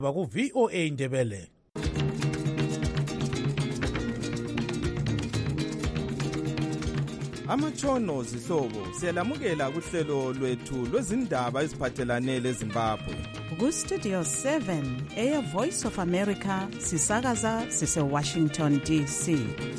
Baku VOA Indebele. Amatshono zihlobo siyalamukela kuhlelo lwethu lwezindaba eziphathelane leZimbabwe. Ku Studio 7 Air Voice of America sisakaza sise Washington DC.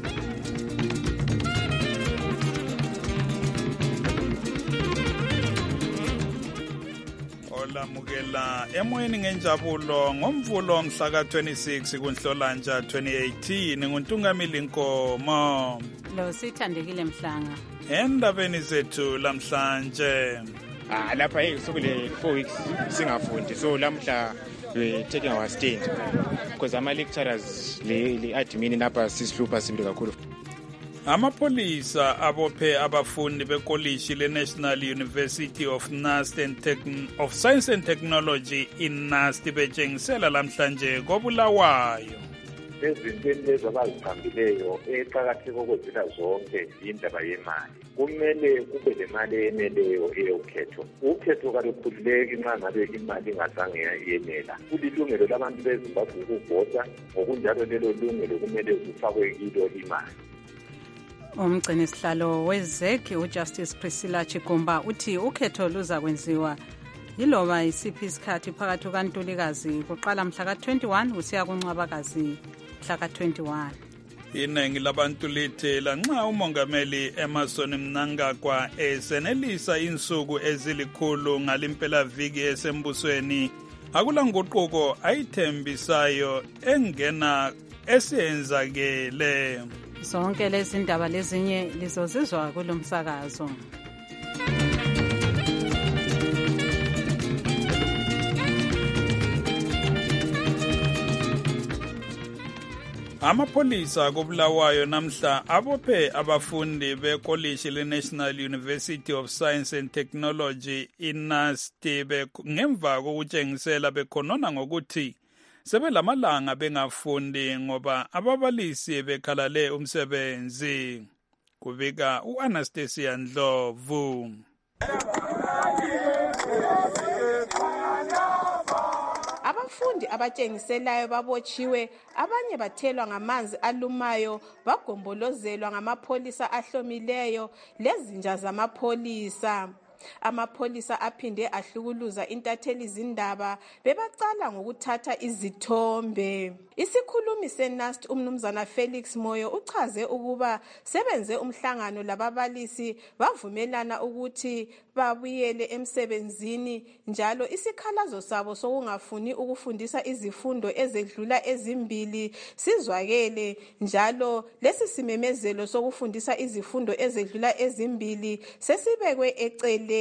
Olamukela emoyeni ngenjabulo ngomvulo mhla ka26 kuNhlolanja 2018 nguNtungamili Nkomo. Lo sithandekile Mhlanga. Endabeni zethu lamhlanje. Lapha sokule 4 weeks singafundi, so lamhla we taking our stand because ama lecturers le admin lapha sisihlupha simbi kakhulu. Amapolisa abophe abafundi bekolishi leNational University of Science and Technology iNAST betshengisela lamhlanje koBulawayo. Ezintweni lezi abazithambileyo eqakatheke okwezila zonke indaba yemali. Kumele kube lemali eneleyo eyokhetho. Ukhetho kalukhululeki nxa ngabe imali ingazange yenela. Kulilungelo labantu beZimbabwe ukuvota, ngokunjalo lelo lungelo kumele kufakwe kilo imali. Umgcini sihlalo weZEC uJustice Priscilla Chigumba uthi ukhetho luza kwenziwa yiloba isiphi isikhathi phakathi kukaNtulikazi kuqala mhla ka21 usiya kuNcwabakazi mhla ka21. Iningi labantu lithe lanxa umongameli Emmerson Mnangagwa esenelisa insuku ezilikhulu ngalimpela viki esembusweni akula nguquko ayithembisayo engena esenzakele. Zonke lezi ndaba lezinye lizozizwa kulomsakazo. Amapolisa koBulawayo namhla abophe abafundi bekolishi leNational University of Science and Technology iNAST ngemva kokutshengisela bekhonona ngokuthi sebelamalanga bengafundi ngoba ababalisi bekhalale umsebenzi. Kubika uAnastasia Ndlovu. Abafundi abatshengiselayo babotshiwe, abanye bathelwa ngamanzi alumayo, bagombolozelwa ngamapolisa ahlomileyo lezinja zamapholisa. Amapolisa aphinde ahlukuluza intatheli zindaba bebacala ngokuthatha izithombe. Isikhulumi seNAST umnumzana Felix Moyo uchaze ukuba sebenze umhlangano lababalisi bavumelana ukuthi babuyele emsebenzini, njalo isikhalazo sabo sokungafuni ukufundisa izifundo ezedlula ezimbili sizwakele, njalo lesi simemezelo sokufundisa izifundo ezedlula ezimbili sesibekwe eceleni.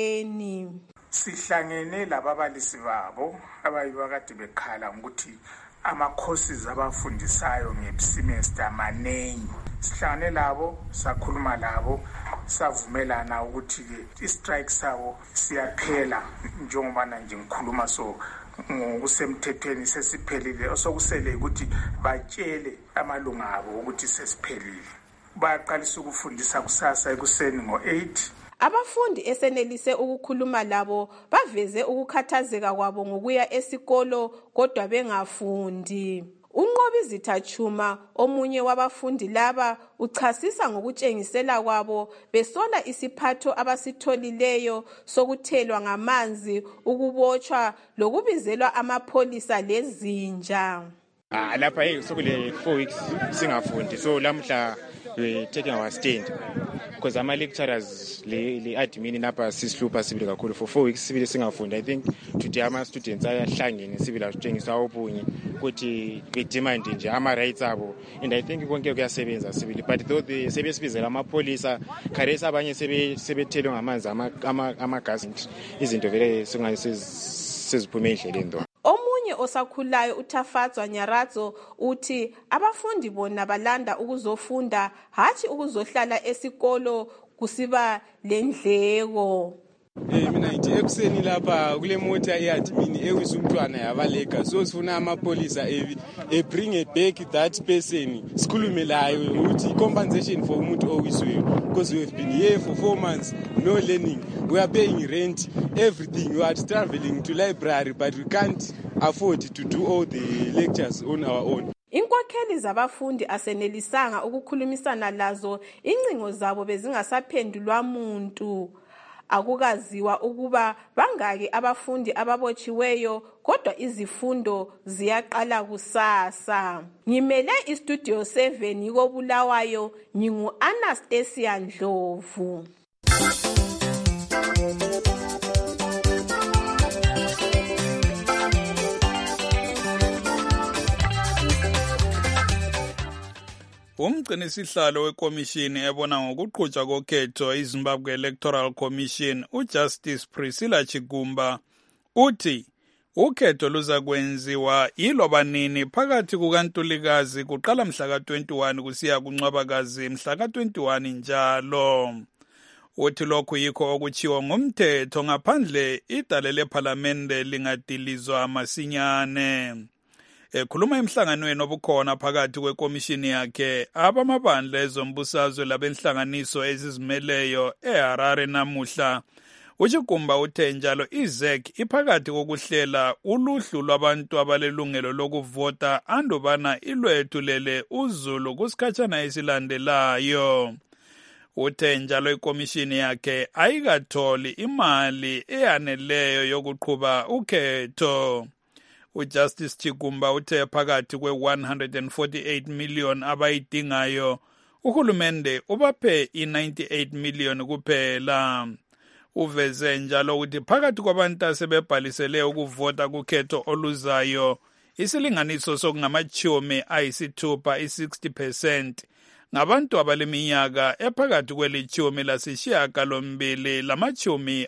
Sihlangene lababalisi babo abayibakade bekhala ukuthi ama-courses abafundisayo ngesemester manengi. Sihlangene labo, sakhuluma labo, savumelana ukuthi i-strike sabo siyaphela njengoba nje ngikhuluma so ngokusemthethweni sesiphelile. Osokusele ukuthi batshele amalunga abo ukuthi sesiphelile. Bayaqalisa ukufundisa kusasa ekuseni ngo-8. Abafundi esenelise ukukhuluma labo baveze ukukhathazeka kwabo ngokuya esikolo kodwa bengafundi. UNqobizitha Chuma, omunye wabafundi laba, uchasisa ngokutshengisela kwabo besola isiphatho abasitholileyo sokuthelwa ngamanzi, ukubotshwa lokubizelwa amapolisa lezinja. Lapha sokule 4 weeks singafundi, so lamhla we taking our stand because ama lecturers le admin lapha sisihlupha sibili kakhulu for 4 weeks sibili singafundi. I think today ama students ayahlangene sibili atshengisa obunye ukuthi be demand nje ama rights abo, and I think konke kuyasebenza sibili, but though the sebesibizela amapolisa kharesa abanye sebethelwe ngamanzi ama gas, izinto vele seziphume endleleni ndo. Omunye osakhulayo uThafatswa Nyaradzo uthi abafundi bona balanda ukuzofunda hathi ukuzohlala esikolo kusiba lendleko. Mina ngithi ekuseni lapha kule mota eadmin ewisa umntwana yabaleka, so sifuna amapolisa bring back that person sikhulume layo ukuthi compensation for umuntu owiswe, because we have been here for 4 months, no learning, we are paying rent, everything, we are traveling to library but we can't afford to do all the lectures on our own. Inkokheli zabafundi asenelisanga ukukhulumisana lazo, incingo zabo bezingasaphendulwa muntu. Akukaziwa ukuba bangaki abafundi ababotshiweyo, kodwa izifundo ziyaqala kusasa. Ngimele istudio 7 yiko Bulawayo, ngingu Anastasia Ndlovu. Umgcinisihlalo wekomishini ebona ngokuqhutshwa kokhetho iZimbabwe Electoral Commission, uJustice Priscilla Chigumba, uthi ukhetho luza kwenziwa yiloba nini phakathi kukaNtulikazi kuqala mhla ka-21 kusiya kuNcwabakazi mhla ka-21 njalo. Uthi lokhu yikho okutshiwo ngumthetho ngaphandle idale lephalamende lingadilizwa masinyane. Ekhuluma emhlanganweni obukhona phakathi kwekomishini yakhe abamabandla ezombusazwe labenhlanganiso ezizimeleyo eHarare namuhla, uChigumba uthe njalo iZEC iphakathi kokuhlela uluhlu lwabantu abalelungelo lokuvota andubana ilwethulele uZulu kusikhatshana esilandelayo. Uthe njalo ikomishini yakhe ayikatholi imali eyaneleyo yokuqhuba ukhetho. uJustice Chigumba uthe phakathi kwe-148 million abayidingayo, uhulumende ubaphe i-98 million kuphela. Uveze njalo ukuthi phakathi kwabantu asebebhalisele ukuvota kukhetho oluzayo, isilinganiso sokungamachumi ayisithupha i-60% ngabantu abaleminyaka ephakathi kwelitshumi lasishiyagalombili lamachumi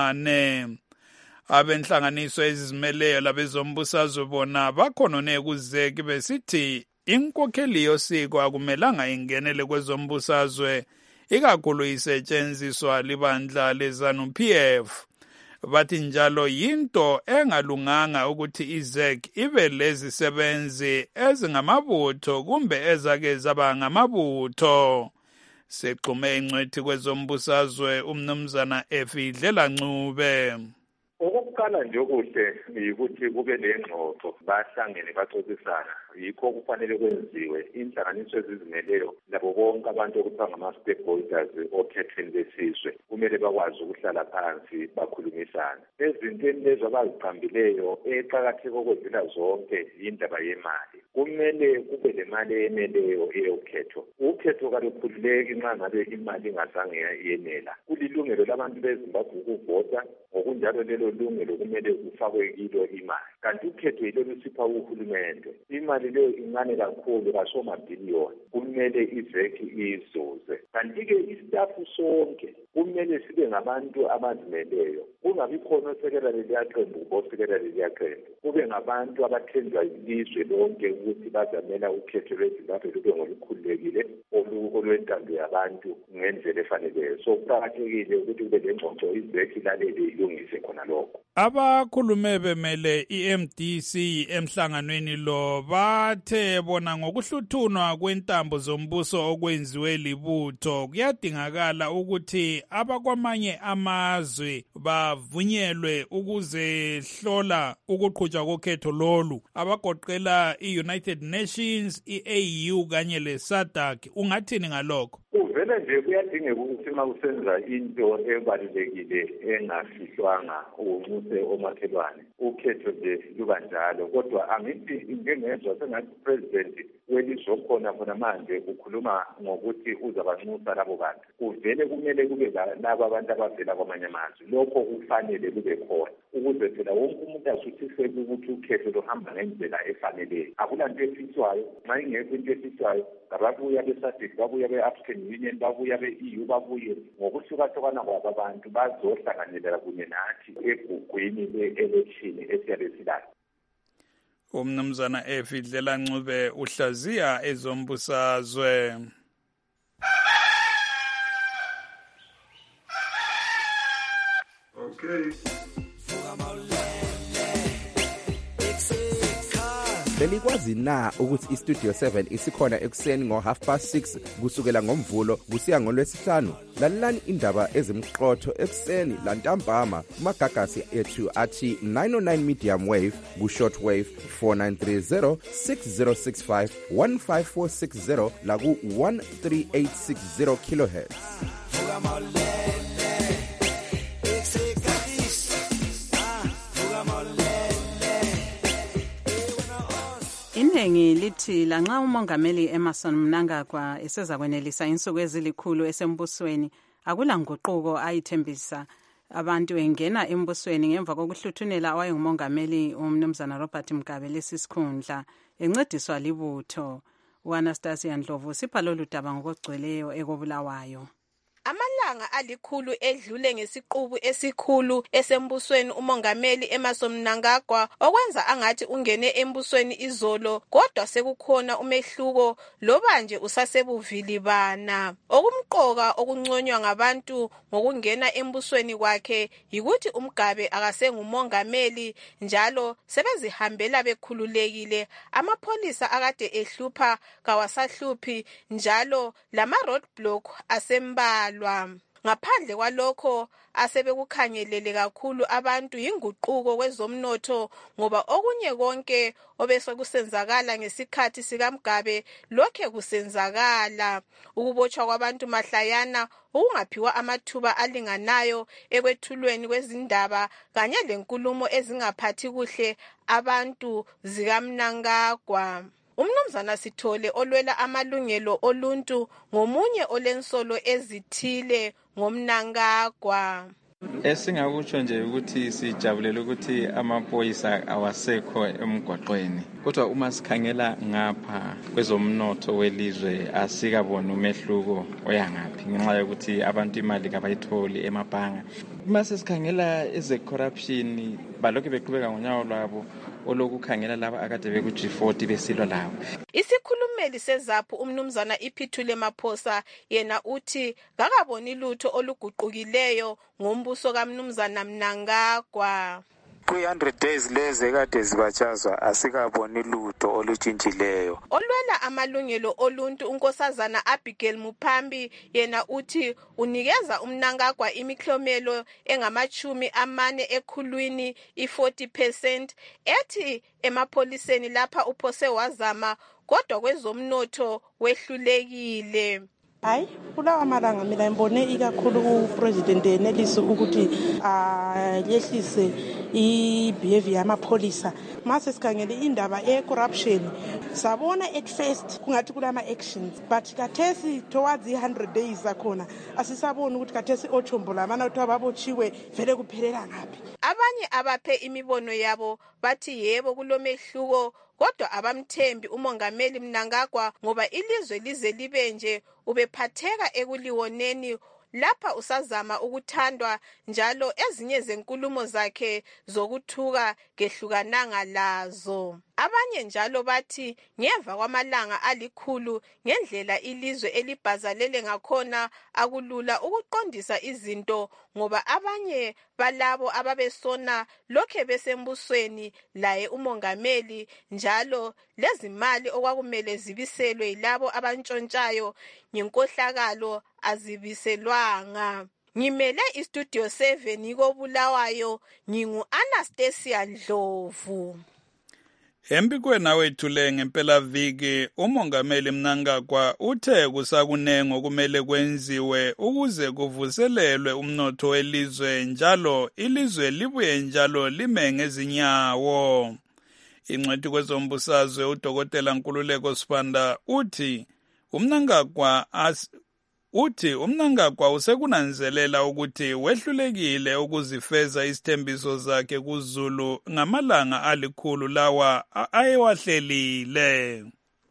amane. Abenhlanganiso ezizimeleyo labezombusazwe bona bakhonone kuZEC besithi inkokheli yosiko akumelanga ingenele kwezombusazwe, ikakhulu isetshenziswa libandla leZANU-PF. Bathi njalo yinto engalunganga ukuthi iZEC ibe lezisebenzi ezingamabutho kumbe ezake zaba ngamabutho. Segxume ingcwethi kwezombusazwe umnumzana Efidlela Ncube. Okokuqala nje okuhle yikuthi kube lengxoxo, bahlangene baxoxisana, yikho kufanele kwenziwe inhlanganiso ezizimeleyo labo bonke abantu okuthiwa ngama-stakeholders okhethweni lesizwe kumele bakwazi ukuhlala phansi bakhulumisana. Ezintweni lezo abaziqambileyo eqakatheke okwedlula zonke yindaba yemali. Kumele kube lemali eyeneleyo eyokhetho. Ukhetho kalukhululeki nxa ngabe imali ingazange yenela. Kulilungelo labantu beZimbabwe ukuvota, ngokunjalo lelo lungelo kumele kufakwe kilo imali. Kanti ukhetho yilo lusipha uhulumende. Imali leyo incane kakhulu, kasomabhiliyoni. Kumele iZEC izuze. Kanti-ke istafu sonke kumele sibe ngabantu abazimeleyo. Kungabi khona osekela liyaqembu osekela liyaqembu. Kube ngabantu abathenjwa ilizwe lonke ukuthi bazamela ukhetho lweZimbabwe lube ngolukhululekile olwentando yabantu ngendlela efaneleyo. So kuqakathekile ukuthi kube lengxoxo iZEC ilalele ilungise khona lokho. Abakhulume bemele iMDC emhlanganweni lo bathe bona ngokuhluthunwa kwentambo zombuso okwenziwe libutho kuyadingakala ukuthi abakwamanye amazwe bavunyelwe ukuzehlola ukuqhutshwa kokhetho lolu, abagoqela i-United Nations, i-AU kanye le-SADC. Ungathini ngalokho? Kuvele nje kuyadingeka ukuthi uma usenza into ebalulekile engafihlwanga unxuse omakhelwane, ukhetho nje luba njalo. Kodwa angithi ngengezwa sengathi president welizwe khona manje ukhuluma ngokuthi uzabanxusa labo bantu. Kuvele kumele kube labo abantu abavela kwamanye amazwe. Lokho kufanele kube khona ukuze phela wonke umuntu asuthiseke ukuthi ukhetho luhamba ngendlela efaneleyo. Akulanto efiswayo, nxa ingekho into efiswayo, ngababuya beSADC, babuya be-African Union, babuya be-EU, babuye ngokuhlukahlukana kwabo abantu bazohlanganela kunye nathi egugwini le-election esiyabe silayo. Umnumzana Efidlela Ncube uhlaziya ezombusazwe. Okay. Belikwazi na ukuthi iStudio 7 isikhona ekuseni ngo6:30 kusukela ngomvulo kusiya ngolwesihlanu? Lalelani indaba ezimqotho ekuseni lantambama kumagagasi ethu athi 909 medium wave ku-short wave 4930 6065 15460 la ku 13860 kilohertz. Iningi lithi lanxa umongameli Emmerson Mnangagwa eseza kwenelisa insuku ezilikhulu esembusweni akula nguquko ayithembisa abantu engena embusweni ngemva kokuhluthunela owayengumongameli umnumzana Robert Mugabe lesisikhundla encediswa libutho. uAnastasia Ndlovu sipha lolu daba ngokugcweleyo ekobulawayo. Amalanga alikhulu edlule ngesiqubu esikhulu esembusweni umongameli Emmerson Mnangagwa okwenza angathi ungene embusweni izolo, kodwa sekukhona umehluko loba nje usasebuvilibana. Okumqoka okunconywa ngabantu ngokungena embusweni kwakhe yikuthi uMgabe akasengumongameli njalo sebezihambela bekhululekile. Amapholisa akade ehlupha kawasahluphi njalo lama roadblock asembalwa. Ngaphandle kwalokho asebekukhangelele kakhulu abantu inguquko kwezomnotho ngoba okunye konke obesekusenzakala ngesikhathi sikaMgabe lokhe kusenzakala. Ukubotshwa kwabantu mahlayana, ukungaphiwa amathuba alinganayo ekwethulweni kwezindaba kanye lenkulumo ezingaphathi kuhle abantu zikaMnangagwa. Umnumzana Sithole olwela amalungelo oluntu ngomunye olensolo ezithile ngomnangagwa. Esingakutsho nje ukuthi sijabulela ukuthi amaphoyisa awasekho emgwaqweni, kodwa uma sikhangela ngapha kwezomnotho welizwe asikabona umehluko oyangaphi ngenxa yokuthi abantu imali kabayitholi emabhanga. Uma sesikhangela eze-corruption balokhu beqhubeka ngonyawo lwabo olokukhangela laba akade beku-G40 besilwa labo. Isikhulumeli seZAPHU umnumzana Iphithule Maphosa yena uthi kakaboni lutho oluguqukileyo ngombuso kaMnumzana Mnangagwa. Kwi-100 days lezi kade zibatshazwa asikaboni lutho olutshintshileyo. Olwela amalungelo oluntu unkosazana Abigail Muphambi yena uthi unikeza uMnangagwa imiklomelo engama40 ekhulwini i40% ethi emapholiseni lapha uphose wazama kodwa kwezomnotho wehlulekile. Hayi, kulawa malanga mina ngibone ikakhulu uPresident enelisi ukuthi yehlise i-behavior yamapholisa. Mase sikhangele indaba e-corruption sabona at first kungathi kulama actions but kathesi towards 100 days akhona asisaboni ukuthi kathesi othombola mana uthi ababotshiwe vele kuphelela ngaphi. Abanye abaphe imibono yabo bathi yebo kulomehluko kodwa abamthembi umongameli Mnangagwa ngoba ilizwe lize libe nje ubephatheka ekuliwoneni lapha usazama ukuthandwa njalo ezinye zenkulumo zakhe zokuthuka gehlukananga lazo. Abanye njalo bathi ngemva kwamalanga alikhulu ngendlela ilizwe elibhazalele ngakhona akulula ukuqondisa izinto ngoba abanye balabo ababesona lokhe besembusweni laye umongameli njalo lezimali okwakumele zibiselwe yilabo abantshontshayo ngenkohlakalo azibiselwanga. Ngimele iStudio 7 ikobulawayo ngingu-Anastasia Ndlovu. Empikweni awethule ngempela viki umongameli Mnangagwa uthe kusakunengo okumele kwenziwe ukuze kuvuselelwe umnotho welizwe njalo ilizwe libuye njalo lime ngezinyawo. Ingcwethi kwezombusazwe uDokotela Nkululeko Sibanda uthi uMnangagwa usekunanzelela ukuthi wehlulekile ukuzifeza isithembiso zakhe kuZulu ngamalanga alikhulu lawa ayewahlelile.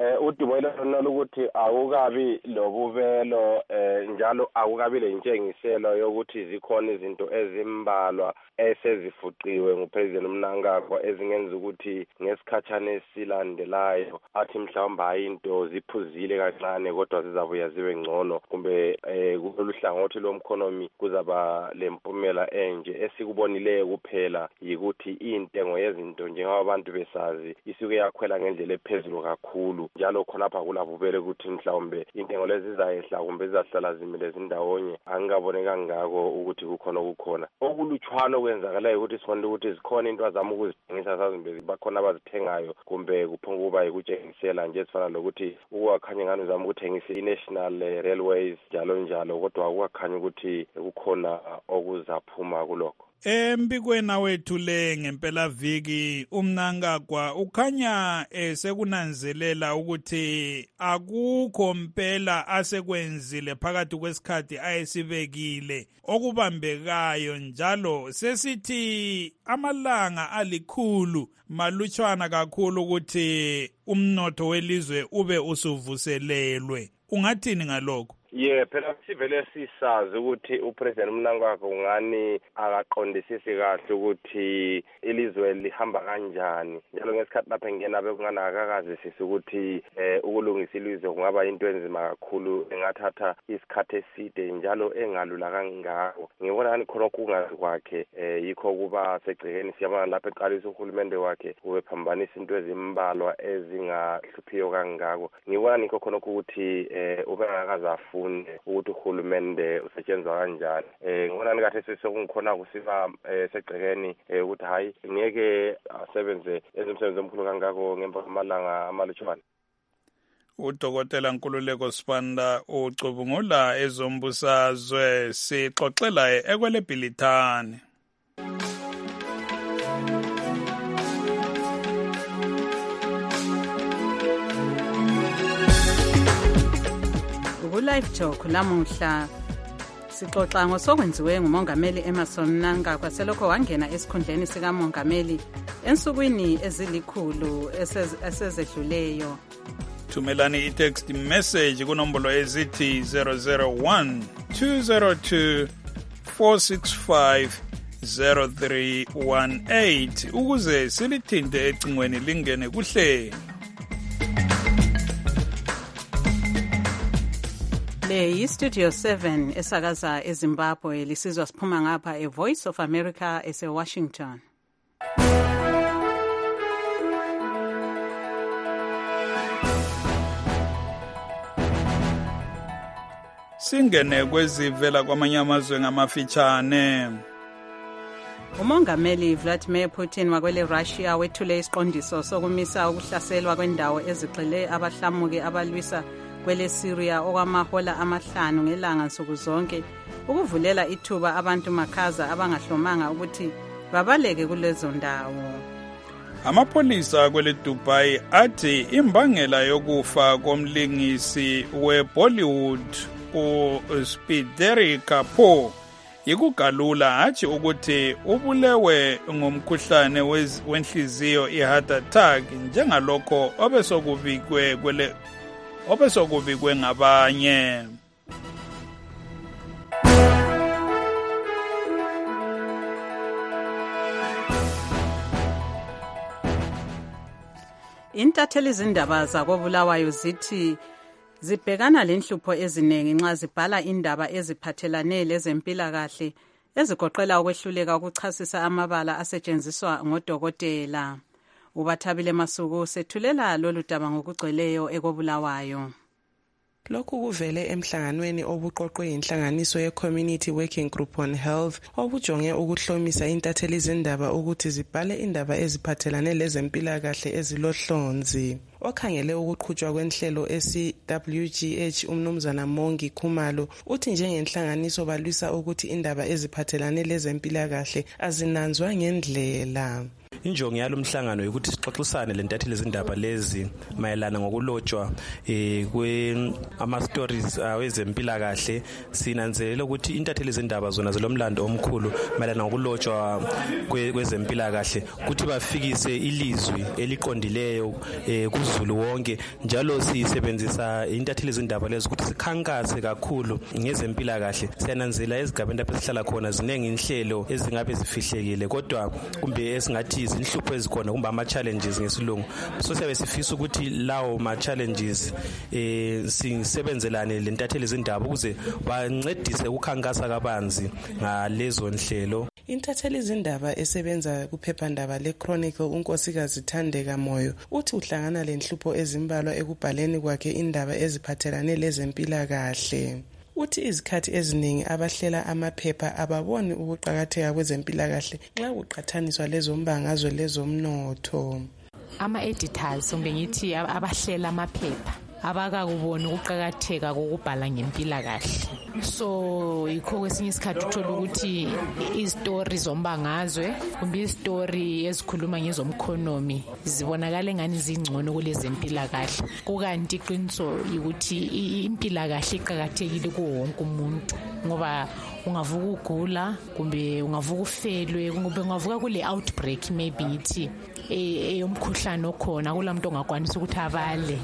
uDiboyela lona ukuthi akukabi lobuvelo njalo akukabi lentshengiselo yokuthi zikhona izinto ezimbalwa esezifuqiwe nguPresident Mnangagwa ezingenza ukuthi ngesikhathana esilandelayo athi mhlawumbe into ziphuzile kancane kodwa zizabuya zibe ngcono kumbe kulolu hlangothi lomkhonomi kuzaba lempumela enje esikubonileyo kuphela yikuthi intengo yezinto njengoba abantu besazi isuke yakhwela ngendlela ephezulu kakhulu njalo khonapha kulabubele ukuthi mhlawumbe intengo lezi zizayehla kumbe zizahlala zimile zindawonye angikabone kangako ukuthi kukhona okulutshwana okwenzakalayo ukuthi sifuna ukuthi zikhona into azama ukuzithengisa sazimbe bakhona abazithengayo kumbe kuphunga kuba yikutshengisela nje sifana lokuthi ukwakhanya ngani uzama ukuthengisa i-National Railways njalo kodwa akwakhanya ukuthi kukhona okuzaphuma kulokho. Embikweni wethu le ngempela viki uMnangagwa ukhanya sekunanzelela ukuthi akukho mpela asekwenzile phakathi kwesikhathi ayesibekile okubambekayo njalo sesithi amalanga alikhulu malutshwana kakhulu ukuthi umnotho welizwe ube usuvuselelwe. Ungathini ngalokho? Phela sivele sisazi ukuthi uPresident Mnangagwa ungani akaqondisisi kahle ukuthi ilizwe lihamba kanjani njalo ngesikhathi lapha engena bekungana akakazisisi ukuthi ukulungisa ilizwe kungaba into enzima kakhulu engathatha isikhathi eside njalo engalula kangako. Ngibona ngani khona kungazi kwakhe yikho kuba segcekeni siyabona lapha eqalisa uhulumende wakhe ubephambanisa into ezimbalwa ezingahluphiyo kangako. Ngibona nikho khona ukuthi ubengakazafu ukuthi uhulumende usetshenzwa kanjani. Ngibona ngathi sekungikhona kusiba segcekeni ukuthi hayi ngeke asebenze ezimsebenzi omkhulu kangako ngemva kwamalanga amalutshwana. Udokotela Nkululeko Sibanda ucubungula ezombusazwe sixoxela ekweleBhilithani. Live Talk lamuhla sixoxa ngosokwenziwe ngumongameli Emmerson Mnangagwa selokho wangena esikhundleni sikamongameli ensukwini ezilikhulu esezedluleyo. Thumelani i-text message kunombolo ezithi 001 202 465 0318 ukuze silithinte ecingweni lingene kuhlelo. Le yi-Studio 7 esakaza eZimbabwe lisizwa siphuma ngapha eVoice of America ese-Washington. Singene kwezivela kwamanye amazwe ngamafitshane. Umongameli Vladimir Putin wakwele Russia wethule isiqondiso sokumisa ukuhlaselwa kwendawo ezigxile abahlamuki abalwisa kwele Syria okwamahola 5 ngelanga nsuku zonke ukuvulela ithuba abantu makhaza abangahlomanga ukuthi babaleke kulezo ndawo. Amapolisa kwele Dubai athi imbangela yokufa komlingisi weBollywood uSpideri Kapoor yikugalula hatshi ukuthi ubulewe ngomkhuhlane wenhliziyo i-heart attack njengalokho obesokubikwe ngabanye. Intatheli izindaba zakoBulawayo zithi zibhekana lenhlupho eziningi nxa zibhala indaba eziphathelane lezempilakahle ezigoqela ukwehluleka ukuchasisa amabala asetshenziswa ngodokotela. Ubathabile Masuku sethulela lolu daba ngokugcweleyo ekoBulawayo. Lokhu kuvele emhlanganweni obuqoqwe inhlanganiso ye-Community Working Group on Health obujonge ukuhlomisa intatheli izindaba ukuthi zibhale indaba eziphathelane lezempilakahle ezilohlonzi. Okhangele ukuqhutshwa kwenhlelo esi-WGH umnumzana Mongi Khumalo uthi njengenhlanganiso balwisa ukuthi indaba eziphathelane lezempilakahle azinanzwa ngendlela. Injongo yalo mhlangano ukuthi sixoxisane lentatheli izindaba lezi mayelana ngokulotshwa ama stories wezempilakahle. Sinanzelela ukuthi intatheli izindaba zona zilomlando omkhulu mayelana ngokulotshwa kwezempilakahle ukuthi bafikise ilizwi eliqondileyo kuzulu wonke. Njalo sisebenzisa intatheli izindaba lezi ukuthi sikhankase kakhulu ngezempilakahle. Siyananzelela ezigabeni lapho sihlala khona zinengi inhlelo ezingabe zifihlekile kodwa kumbe esingathi inhlupho ezikhona kumbe ama-challenges ngesilungu. So siyabe sifisa ukuthi lawo ma-challenges sisebenzelane lentatheli izindaba ukuze bancedise ukukhankasa kabanzi ngalezo nhlelo. Intatheli izindaba esebenza kuphephandaba le-Chronicle unkosikazi Thandeka Moyo uthi uhlangana lenhlupho ezimbalwa ekubhaleni kwakhe indaba eziphathelane lezempilakahle. Uthi izikhathi eziningi abahlela amaphepha ababoni ukuqhakatheka kwezempilakahle nxa kuqhathaniswa lezombangazwe lezomnotho. Ama-editors kumbe ngithi abahlela amaphepha abakakubona ukuqhakatheka kokubhala ngempilakahle. So yikho kwesinye isikhathi uthola ukuthi izitori zombangazwe kumbe izitori ezikhuluma ngezomkhonomi zibonakala engani zingcono kulezempilakahle. Kukanti iqiniso ukuthi impilakahle iqhakathekile kuwo wonke umuntu ngoba ungavuka ugula kumbe ungavuka ufelwe kumbe ungavuka kule outbreak maybe ithi eyomkhuhlane okhona kulamuntu ongakwanisa ukuthi abale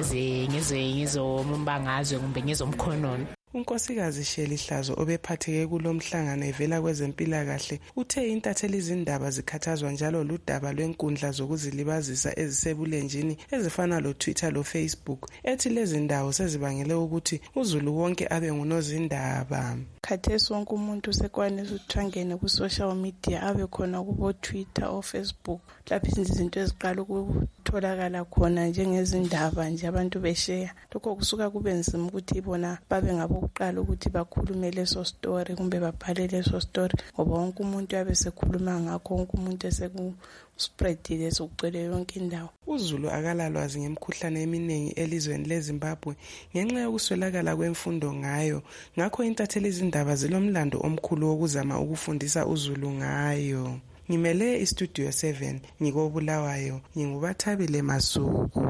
ngezombangazwe kumbe ngezomkhonomi. Unkosikazi Sheli Hlazo obephatheke kulomhlangano evela kwezempilakahle uthe intatheli izindaba zikhathazwa njalo ludaba lwenkundla zokuzilibazisa ezisebulenjini ezifana lo-Twitter lo-Facebook ethi lezi ndawo sezibangele ukuthi uzulu wonke abe ngunozindaba. Khathesi wonke umuntu sekwanisa ukuthi angene ku-social media abe khona kubo-Twitter o-Facebook lapho izinto eziqala ukutholakala khona njengezindaba nje abantu besheya. Lokho kusuka kube nzima ukuthi bona babe ngabokuqala ukuthi bakhulume leso story kumbe babhale leso story ngoba wonke umuntu yabe sekhuluma ngakho, wonke umuntu spreadile sokugcwele yonke indawo. Uzulu akalalwazi ngemikhuhlane eminingi elizweni leZimbabwe ngenxa yokuswelakala kwemfundo ngayo. Ngakho intatheli izindaba zilomlando omkhulu wokuzama ukufundisa uzulu ngayo. Ngimele iStudio 7 ngikobulawayo ngingubathabile Masuku.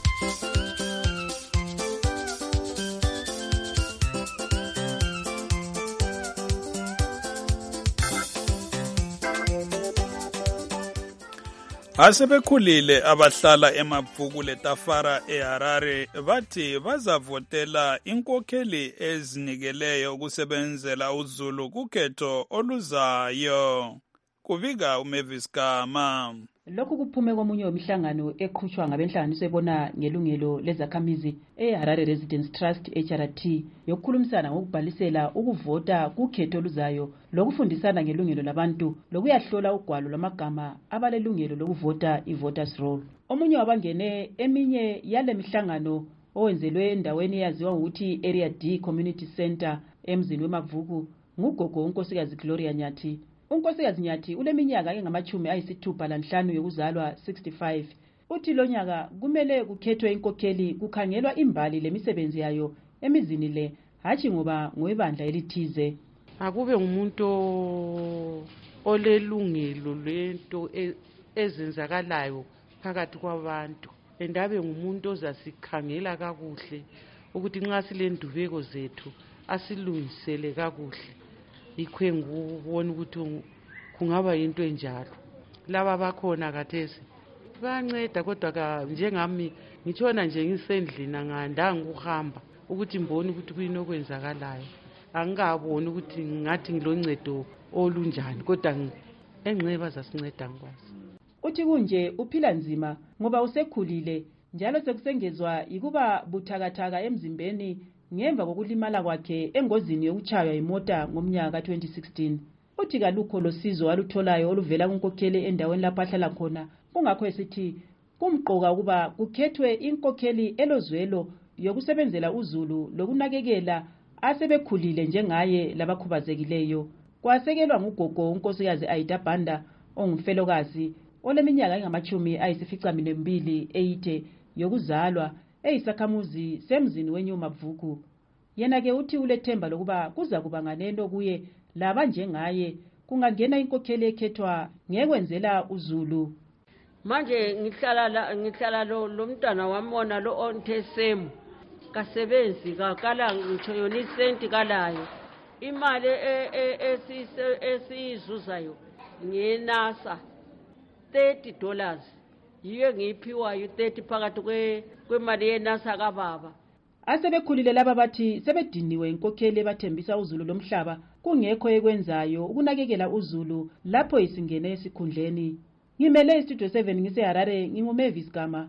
Asebekhulile abahlala eMabvuku leTafara eHarare bathi bazavotela inkokheli ezinikeleyo ukusebenzela uZulu kukhetho oluzayo. Kubika uMavis Kama. Lokhu kuphume komunye wemihlangano eqhutshwa ngabenhlanganiso ebona ngelungelo lezakhamizi eHarare Residents Trust HRT yokukhulumisana ngokubhalisela ukuvota kukhetho oluzayo lokufundisana ngelungelo labantu lokuyahlola ugwalo lwamagama abalelungelo lokuvota i-voters roll. Omunye wabangene eminye yale mihlangano owenzelwe endaweni eyaziwa ngokuthi Area D Community Center emzini weMabvuku ngugogo unkosikazi Gloria Nyathi. Unkosikazi Nyathi uleminyaka engama-65 yokuzalwa 65. Uthi lo nyaka kumele kukhethwe inkokheli kukhangelwa imbali lemisebenzi yayo emizini le hatshi ngoba ngowebandla elithize. Akube ngumuntu olelungelo lento ezenzakalayo phakathi kwabantu. Endabe ngumuntu ozasikhangela kakuhle ukuthi nxa silendubeko zethu asilungisele kakuhle. Ikwe ngubona ukuthi kungaba into enjalo. Laba bakhona kathesi banceda kodwa njengami ngitshona nje ngisendlini ngandanga ukuhamba ukuthi mbone ukuthi kuyini okwenzakalayo. Angikaboni ukuthi ngathi ngiloncedo olunjani kodwa engceba zasinceda ngikwazi. Uthi kunje uphila nzima ngoba usekhulile njalo sekusengezwa ikuba buthakathaka emzimbeni ngemva kokulimala kwakhe engozini yokuchaywa imota ngomnyaka ka-2016. Uthi kalukho losizo alutholayo oluvela kunkokheli endaweni lapho ahlala khona. Kungakho esithi kumqoka ukuba kukhethwe inkokheli elozwelo yokusebenzela uZulu lokunakekela asebekhulile njengaye labakhubazekileyo. Kwasekelwa ngugogo unkosikazi Aida Banda ongumfelokazi oleminyaka engama-82 eyithe yokuzalwa eyisakhamuzi semzini weNew Mabvuku. Yena ke uthi ulethemba lokuba kuza kuba nganeno kuye laba njengaye kungangena inkokheli ekhethwa ngekwenzela uZulu. Manje ngihlala lo mntwana wami wona lo Ontesemu kasebenzi kakala ngitsho yona isenti kalayo. Imali esiyizuzayo ngenasa $30 yiyo ngiyiphiwayo 30 phakathi kwemali yenasa kababa. Asebekhulile laba bathi sebediniwe inkokheli ebathembisa uZulu lomhlaba kungekho ekwenzayo ukunakekela uZulu lapho isingene esikhundleni. Ngimele iStudio 7 ngiseHarare, nginguMavis Gama.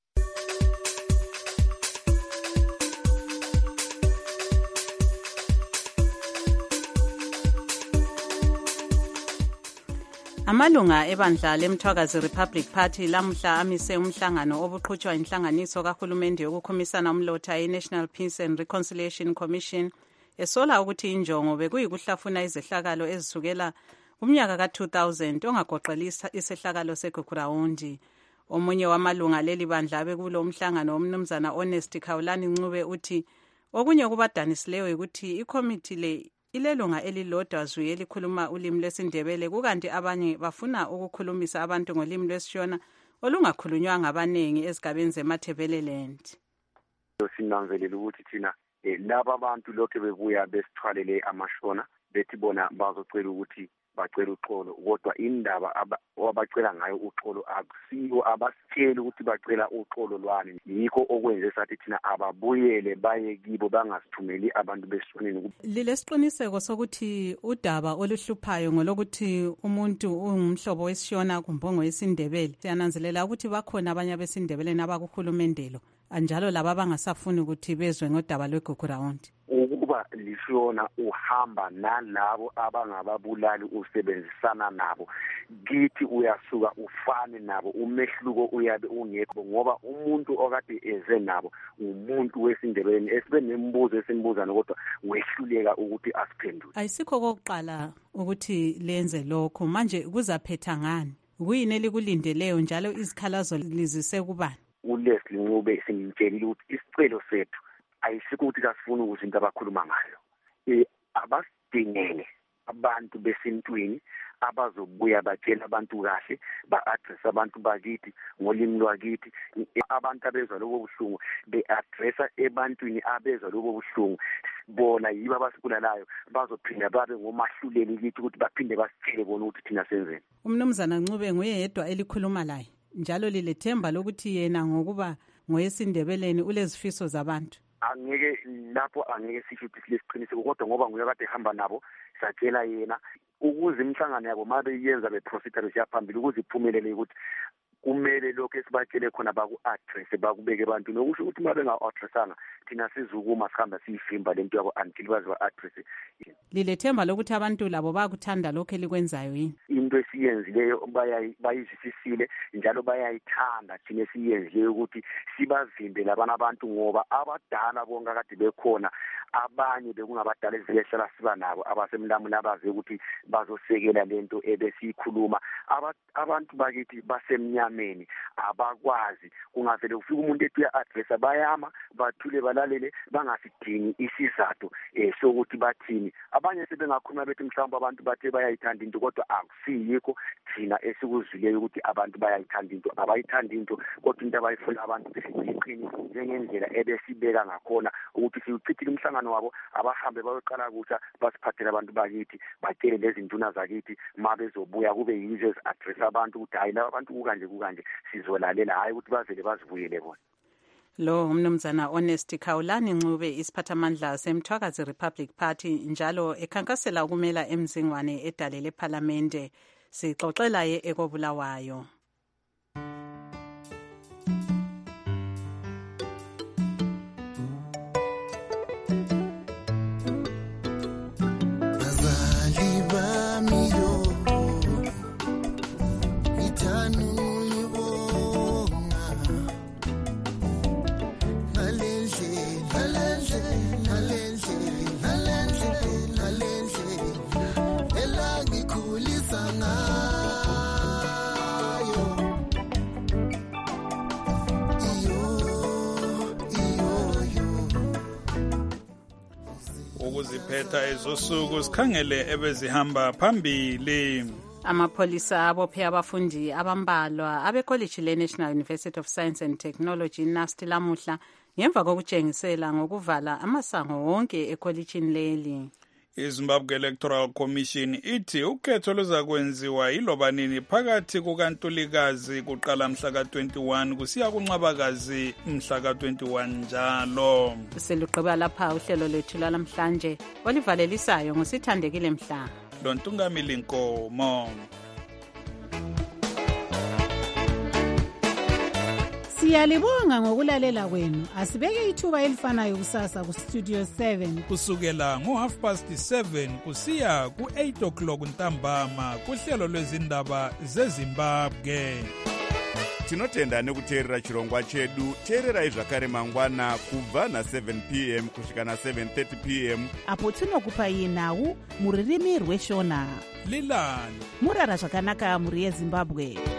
Amalunga ebandla leMthwakazi Republic Party lamhla amise umhlangano obuqhutshwa inhlanganiso kahulumende yokukhumisana umlotha iNational Peace and Reconciliation Commission esola ukuthi injongo bekuyikuhlafuna izehlakalo ezisukela kumnyaka ka-2000 ongagoqelisa isehlakalo seGugurawundi. Omunye wamalunga leli bandla bekulo umhlangano umnumzana Honest Khawulani Ncube uthi okunye kubadanisileyo ukuthi ikomiti le ilelunga elilodwa zwi elikhuluma ulimi lwesindebele kukanti abanye bafuna ukukhulumisa abantu ngolimi lwesishona olungakhulunywa ngabanengi ezigabeni zeMatabeleland. Sinanzelela ukuthi thina laba abantu lokho bebuya besithwalele amashona bethi bona bazocela ukuthi bacela uxolo kodwa indaba abacela ngayo uxolo akusiyo abasitsheli ukuthi bacela uxolo lwani. Yikho okwenze sathi thina ababuyele baye kibo bangasithumeli abantu besishoneni. Lilesiqiniseko sokuthi udaba oluhluphayo ngolokuthi umuntu ungumhlobo wesishona kumbongo yesindebele. Siyananzelela ukuthi bakhona abanye abesindebeleni abakuhulumendelo anjalo laba bangasafuni ukuthi bezwe ngodaba lweGugurawundi. Ukuba lishona uhamba nalabo abangababulali usebenzisana nabo kithi uyasuka ufane nabo umehluko uyabe ungekho ngoba umuntu okade eze nabo umuntu wesindebeleni esibe nembuzo esimbuza kodwa wehluleka ukuthi asiphendule. Ayisikho kokuqala ukuthi lenze lokho manje kuzaphetha ngani kuyini elikulindeleyo njalo izikhalazo lizise kubani? uLeslie Ncube simtshelile ukuthi isicelo sethu ayisikho ukuthi kasifuna ukuzinto abakhuluma ngayo. Abasidingele abantu besintwini abazobuya batshela abantu kahle ba-address abantu bakithi ngolimi lwakithi. Abantu abezwa lobo buhlungu be-addressa ebantwini abezwa lobo buhlungu bona yibo abasibulalayo bazophinda babe ngomahluleli kithi ukuthi baphinde basitshele bona ukuthi thina senzeni. Umnumzana Ncube nguye yedwa elikhuluma laye njalo lilethemba lokuthi yena ngokuba ngoyesindebeleni ulezifiso zabantu. Angeke lapho angeke sisho ukuthi silesiqiniseko kodwa ngoba nguye kade ehamba nabo satshela yena ukuze imihlangano yabo mabe yenza beprofitable siyaphambili ukuze iphumelele ukuthi kumele lokho esibatshele khona baku-address bakubeke abantu nokusho ukuthi mabe nga-addressanga thina sizukuma sihamba siyivimba lento yabo until baze ba-address. Lilethemba lokuthi abantu labo bakuthanda lokho elikwenzayo yini? Into esiyenzileyo bayizwisisile njalo bayayithanda thina esiyenzileyo ukuthi sibavimbe labana abantu ngoba abadala bonke kade bekhona abanye bekungabadala ezilehlala siba nabo abasemlamuni abaze ukuthi bazosekela lento ebesiyikhuluma. Abantu bakithi basemnyameni abakwazi kungavele kufika umuntu ethi uya-addressa bayama bathule balalele bangasidingi isizathu sokuthi bathini. Abanye sebengakhuluma bethi mhlawumbe abantu bathe bayayithanda into kodwa akusiyikho thina esikuzwileyo ukuthi abantu bayayithanda into abayithanda into kodwa into abayifuna abantu iqiniso njengendlela ebesibeka ngakhona ukuthi siwuchithile umhlangano wabo abahambe bayoqala kutsha basiphathele abantu bakithi batshele lezi nduna zakithi ma bezobuya kube yizo ezi-address abantu ukuthi hayi laba bantu kukanje sizolalela hayi ukuthi bavele bazibuyele bona. Lo umnumzana Honest Khawulani Ncube isiphathamandla seMthwakazi Republic Party njalo ekhankasela ukumela emzingwane edale leParlamente sixoxela ye ekobulawayo. ukuziphetha ezosuku sikhangele ebezihamba phambili. Amapholisa abophe abafundi abambalwa abekolleji le-National University of Science and Technology NUST lamuhla ngemva kokutshengisela ngokuvala amasango wonke ekollegini leli. iZimbabwe Electoral Commission ithi ukhetho luza kwenziwa yiloba nini phakathi kukaNtulikazi kuqala mhla ka-21 kusiya kuNcwabakazi mhla ka-21 njalo. Selugqiba lapha uhlelo lwethu lwalamhlanje olivalelisayo ngosithandekile Mhla. Lontungamili Nkomo. Siyalibonga ngokulalela kwenu. Asibeke ithuba elifanayo kusasa ku Studio 7 kusukela ngo7:30 kusiya ku8:00 ntambama kuhlelo lwezindaba zeZimbabwe. Tinotenda nekuteerera chirongwa chedu. Teererai zvakare mangwana kubva na7 p.m. kusvika na7:30 p.m. apo tinokupai nhau muririmi rweshona. Lilani murara zvakanaka muri yeZimbabwe.